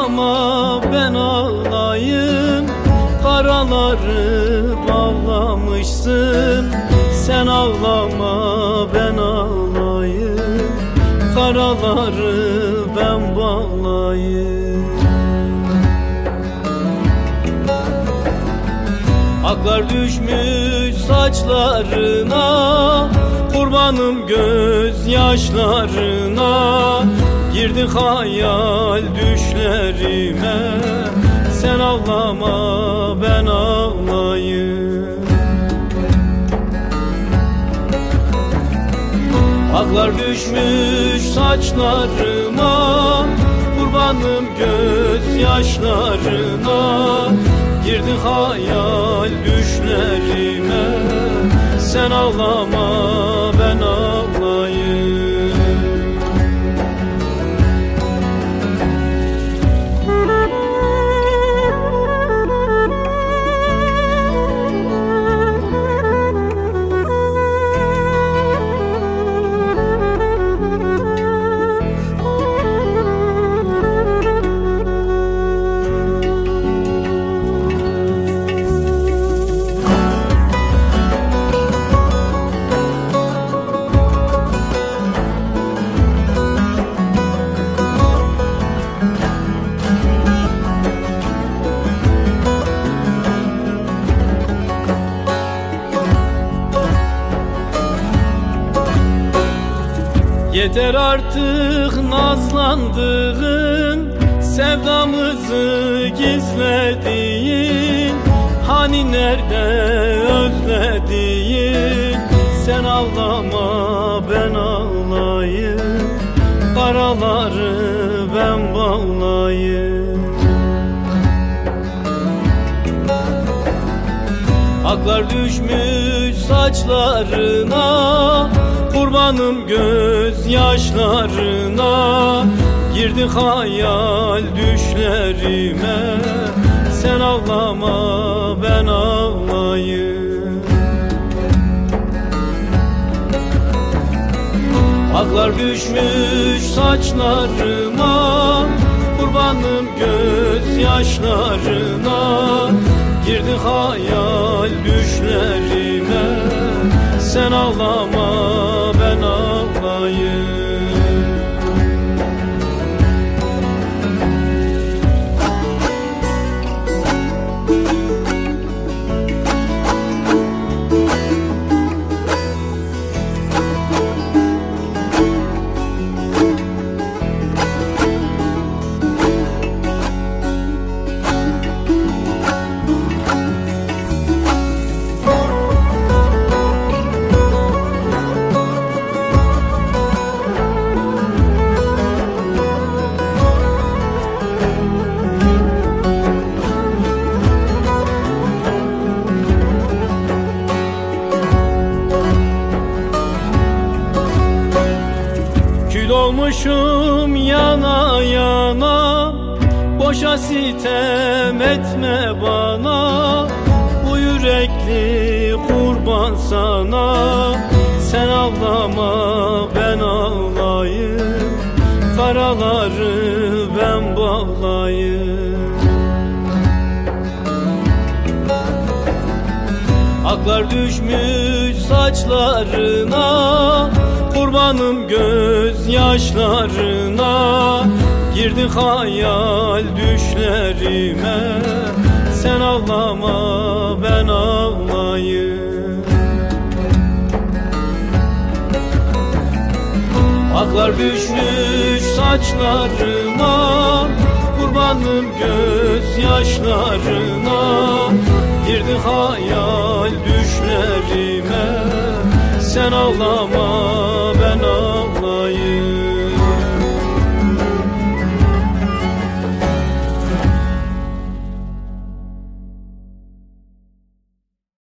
ağlama ben ağlayayım, karaları bağlamışsın. Sen ağlama ben ağlayayım, karaları ben bağlayayım. Aklar düşmüş saçlarına, kurbanım gözyaşlarına. Girdi hayal düşlerime, sen ağlama ben ağlayayım. Aklar düşmüş saçlarıma, kurbanım gözyaşlarına. Girdi hayal düşlerime, sen ağlama ben ağlayayım. Yeter artık nazlandığın, sevdamızı gizlediğin. Hani nerede özlediğin? Sen ağlama ben ağlayayım, karaları ben bağlayayım. Aklar düşmüş saçlarına, kurbanım gözyaşlarına. Girdi hayal düşlerime, sen ağlama ben ağlayayım. Aklar düşmüş saçlarıma, kurbanım gözyaşlarına. Girdi hayal düşlerime, sen ağlama ben ağlayayım. Olmuşum yana yana, boşa sitem etme bana. Bu yürekli kurban sana, sen ağlama ben ağlayayım, karaları ben bağlayayım. Aklar düşmüş saçlarına, kurbanım gözyaşlarına. Girdi hayal düşlerime, sen ağlama ben ağlayayım. Aklar düşmüş saçlarıma, kurbanım gözyaşlarına. Girdi hayal düşlerime, sen ağlama